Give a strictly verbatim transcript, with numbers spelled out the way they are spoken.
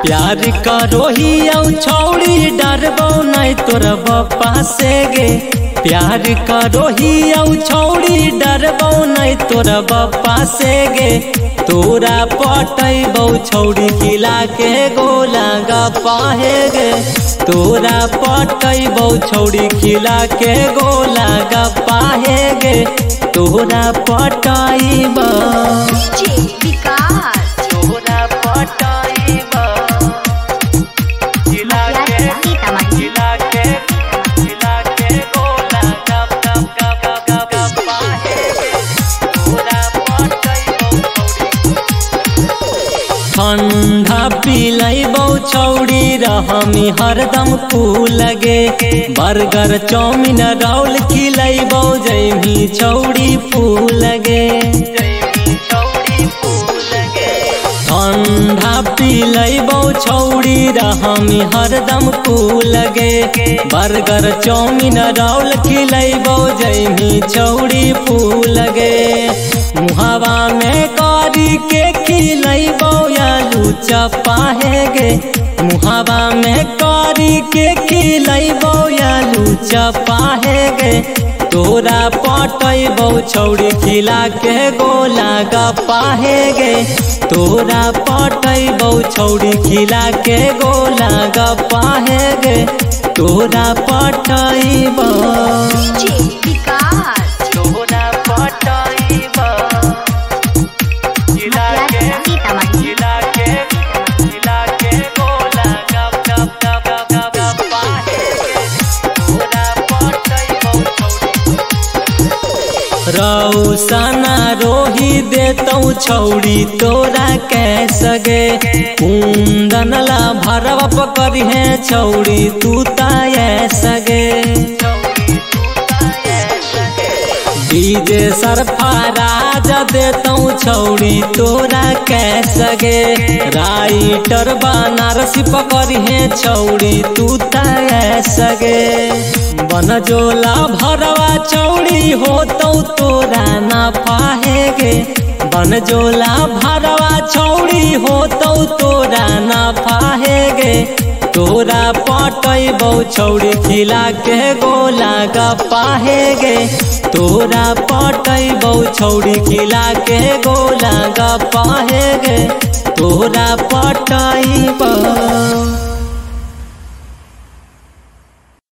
प्यार करो ही छौड़ी डरबो नहीं तोरा बापा से गे। प्यार करो ही छौड़ी डरबो नहीं तोरा बापा से गे। तोरा पटैबौ छौड़ी खिला के गोला गप्पा हे गे। तोरा पटैबौ छौड़ी खिला के गोला गप्पा हे गे। तोरा पटैबौ तोरा पटैबौ खिला के खिला के खिला के गोला गप गप गप गप गप्पा हे गे। तोरा पटैबौ ठंडा पिलैबौ छौड़ी रहमी हरदम फूल गे। बर्गर चाउमीन रोल खिलैबौ जैमी छौड़ी फूल गे। ठंडा पिलैबौ छौड़ी रहमी हरदम फूल गे। बर्गर चाउमीन रोल खिलैबौ जैमी छौड़ी फूल गे। मुहावा में करी के खिलैबौ आलू चप्पा हे गे। मुहावा में करी के खिलैबौ आलू चप्पा हे गे। तोरा पटैबौ छौड़ी खिला के गोला गप्पा हे गे। तोरा पटैबौ छौड़ी खिला के गोला गप्पा हे गे। तोरा पटैबौ तोरा पटैबौ खिला के खिला के खिला के गोला गप गप गप गप गप्पा हे गे। तोरा पटैबौ रौसना रोही देतौ छौड़ी तोरा कैसे गे। कुंदन ला भरवा पकड़ी है छौड़ी तू ताये सगे। डीजे सरफराज देतौ छौड़ी तोरा कैसे गे। राइटर बनारसी पकड़ी है छौड़ी तू ताये सगे। बनजोला भरवा छौड़ी होतौ तोरा ना पाहे गे। बनजोला भरवा छौड़ी होतौ तोरा ना पाहे गे। तोरा पटैबौ छौड़ी खिला के गोला गप्पा हे गे। तोरा पटैबौ छौड़ी खिला के गोला गप्पा हे गे। तोरा पटैबौ।